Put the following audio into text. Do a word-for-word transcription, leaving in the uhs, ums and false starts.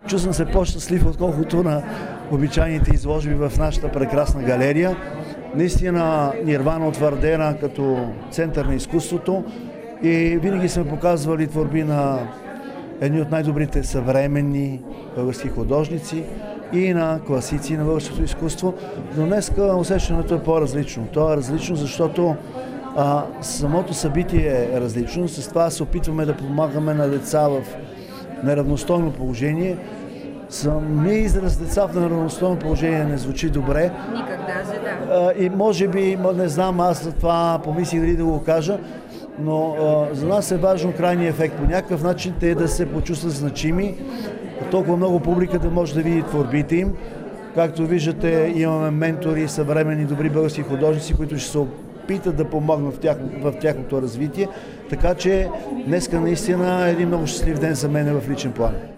Чувствам се по-щастлив, отколкото на обичайните изложби в нашата прекрасна галерия. Наистина Нирвана утвърдена като център на изкуството и винаги сме показвали творби на едни от най-добрите съвременни български художници и на класици на българското изкуство. Но днес усещането е по-различно. То е различно, защото а, самото събитие е различно. С това се опитваме да помагаме на деца в неравностойно положение. Самия израз деца в неравностойно положение не звучи добре. Никак даже, да. И може би, не знам, аз за това помислих дали да го кажа, но а, за нас е важно крайният ефект. По някакъв начин те да се почувстват значими, толкова много публика да може да види творбите им. Както виждате, имаме ментори, съвременни добри български художници, които ще се опитат да помогнат в, тях, в тяхното развитие. Така че днеска наистина е един много щастлив ден за мен в личен план.